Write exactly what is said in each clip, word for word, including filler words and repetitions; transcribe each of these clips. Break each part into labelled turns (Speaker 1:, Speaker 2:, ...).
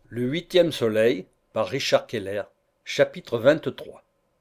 Speaker 1: Le huitième soleil, par Richard Keller, chapitre vingt-trois.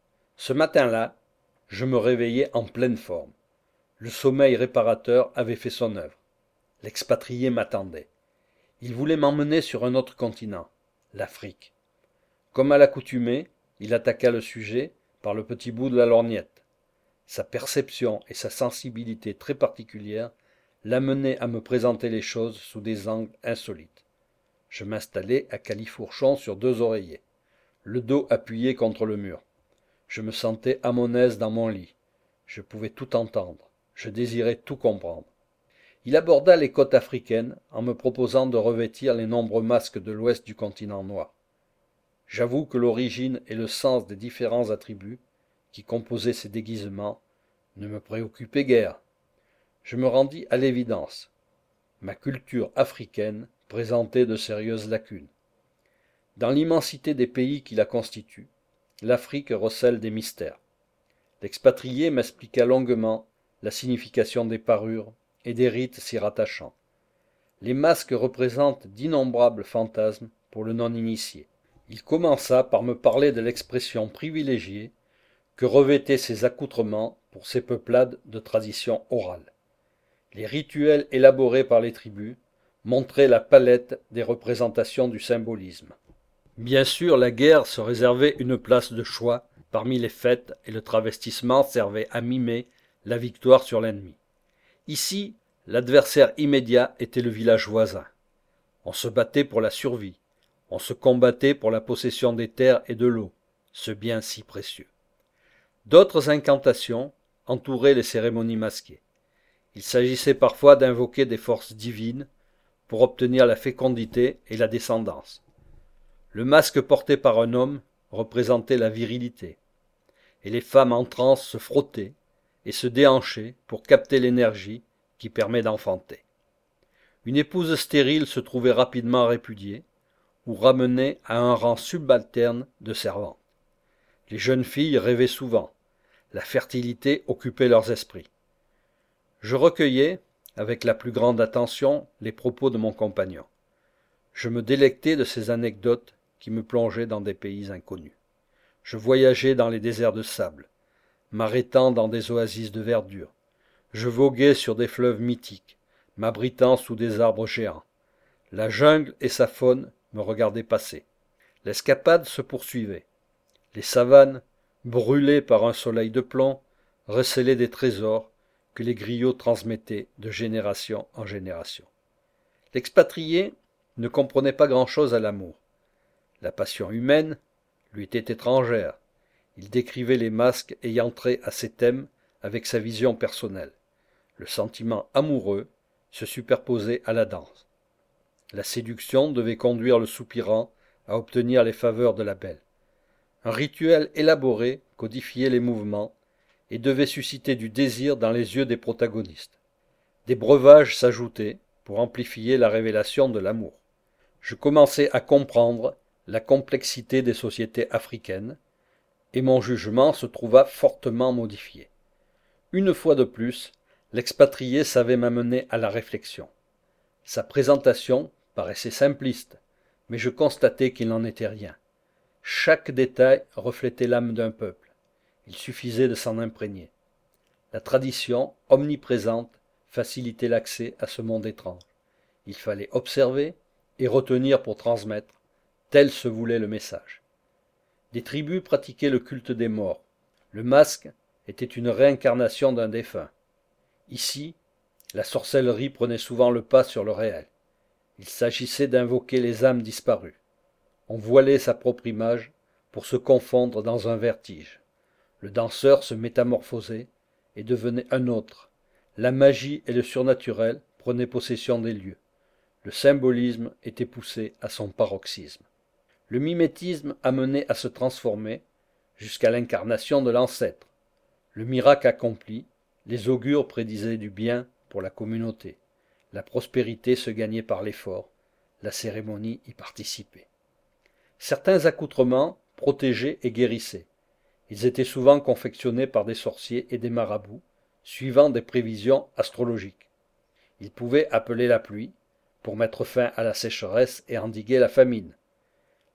Speaker 1: Ce matin-là, je me réveillai en pleine forme. Le sommeil réparateur avait fait son œuvre. L'expatrié m'attendait. Il voulait m'emmener sur un autre continent, l'Afrique. Comme à l'accoutumée, il attaqua le sujet par le petit bout de la lorgnette. Sa perception et sa sensibilité très particulières l'amenaient à me présenter les choses sous des angles insolites. Je m'installai à califourchon sur deux oreillers, le dos appuyé contre le mur. Je me sentais à mon aise dans mon lit. Je pouvais tout entendre. Je désirais tout comprendre. Il aborda les côtes africaines en me proposant de revêtir les nombreux masques de l'ouest du continent noir. J'avoue que l'origine et le sens des différents attributs qui composaient ces déguisements ne me préoccupaient guère. Je me rendis à l'évidence. Ma culture africaine présentait de sérieuses lacunes. Dans l'immensité des pays qui la constituent, l'Afrique recèle des mystères. L'expatrié m'expliqua longuement la signification des parures et des rites s'y rattachant. Les masques représentent d'innombrables fantasmes pour le non-initié. Il commença par me parler de l'expression privilégiée que revêtaient ces accoutrements pour ces peuplades de tradition orale. Les rituels élaborés par les tribus montraient la palette des représentations du symbolisme. Bien sûr, la guerre se réservait une place de choix parmi les fêtes et le travestissement servait à mimer la victoire sur l'ennemi. Ici, l'adversaire immédiat était le village voisin. On se battait pour la survie, on se combattait pour la possession des terres et de l'eau, ce bien si précieux. D'autres incantations entouraient les cérémonies masquées. Il s'agissait parfois d'invoquer des forces divines pour obtenir la fécondité et la descendance. Le masque porté par un homme représentait la virilité, et les femmes en transe se frottaient et se déhanchaient pour capter l'énergie qui permet d'enfanter. Une épouse stérile se trouvait rapidement répudiée ou ramenée à un rang subalterne de servante. Les jeunes filles rêvaient souvent, la fertilité occupait leurs esprits. Je recueillais, avec la plus grande attention, les propos de mon compagnon. Je me délectais de ces anecdotes qui me plongeaient dans des pays inconnus. Je voyageais dans les déserts de sable, m'arrêtant dans des oasis de verdure. Je voguais sur des fleuves mythiques, m'abritant sous des arbres géants. La jungle et sa faune me regardaient passer. L'escapade se poursuivait. Les savanes, brûlées par un soleil de plomb, recélaient des trésors que les griots transmettaient de génération en génération. L'expatrié ne comprenait pas grand-chose à l'amour. La passion humaine lui était étrangère. Il décrivait les masques ayant trait à ces thèmes avec sa vision personnelle. Le sentiment amoureux se superposait à la danse. La séduction devait conduire le soupirant à obtenir les faveurs de la belle. Un rituel élaboré codifiait les mouvements et devait susciter du désir dans les yeux des protagonistes. Des breuvages s'ajoutaient pour amplifier la révélation de l'amour. Je commençais à comprendre la complexité des sociétés africaines, et mon jugement se trouva fortement modifié. Une fois de plus, l'expatrié savait m'amener à la réflexion. Sa présentation paraissait simpliste, mais je constatai qu'il n'en était rien. Chaque détail reflétait l'âme d'un peuple. Il suffisait de s'en imprégner. La tradition, omniprésente, facilitait l'accès à ce monde étrange. Il fallait observer et retenir pour transmettre, tel se voulait le message. Des tribus pratiquaient le culte des morts. Le masque était une réincarnation d'un défunt. Ici, la sorcellerie prenait souvent le pas sur le réel. Il s'agissait d'invoquer les âmes disparues. On voilait sa propre image pour se confondre dans un vertige. Le danseur se métamorphosait et devenait un autre. La magie et le surnaturel prenaient possession des lieux. Le symbolisme était poussé à son paroxysme. Le mimétisme amenait à se transformer jusqu'à l'incarnation de l'ancêtre. Le miracle accompli, les augures prédisaient du bien pour la communauté. La prospérité se gagnait par l'effort. La cérémonie y participait. Certains accoutrements protégeaient et guérissaient. Ils étaient souvent confectionnés par des sorciers et des marabouts, suivant des prévisions astrologiques. Ils pouvaient appeler la pluie, pour mettre fin à la sécheresse et endiguer la famine.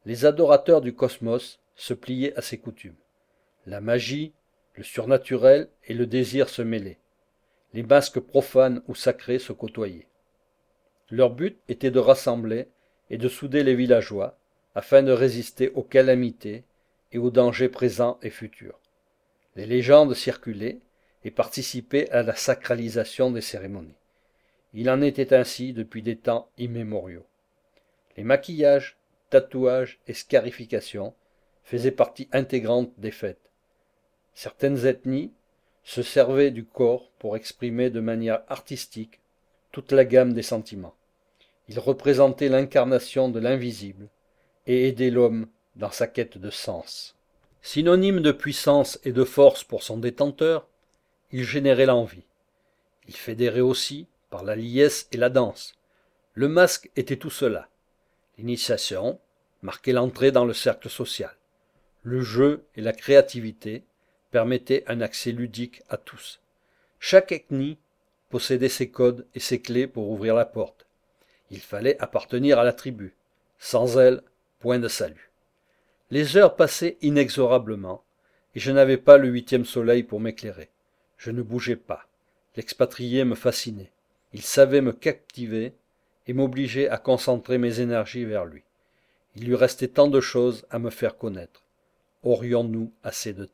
Speaker 1: Les adorateurs du cosmos se pliaient à ses coutumes. La magie, le surnaturel et le désir se mêlaient. Les masques profanes ou sacrés se côtoyaient. Leur but était de rassembler et de souder les villageois afin de résister aux calamités et aux dangers présents et futurs. Les légendes circulaient et participaient à la sacralisation des cérémonies. Il en était ainsi depuis des temps immémoriaux. Les maquillages, tatouages et scarifications faisaient partie intégrante des fêtes. Certaines ethnies se servaient du corps pour exprimer de manière artistique toute la gamme des sentiments. Ils représentaient l'incarnation de l'invisible et aidaient l'homme dans sa quête de sens. Synonyme de puissance et de force pour son détenteur, il générait l'envie. Il fédérait aussi par la liesse et la danse. Le masque était tout cela. L'initiation marquait l'entrée dans le cercle social. Le jeu et la créativité permettaient un accès ludique à tous. Chaque ethnie possédait ses codes et ses clés pour ouvrir la porte. Il fallait appartenir à la tribu. Sans elle, point de salut. Les heures passaient inexorablement, et je n'avais pas le huitième soleil pour m'éclairer. Je ne bougeais pas. L'expatrié me fascinait. Il savait me captiver et m'obliger à concentrer mes énergies vers lui. Il lui restait tant de choses à me faire connaître. Aurions-nous assez de temps ?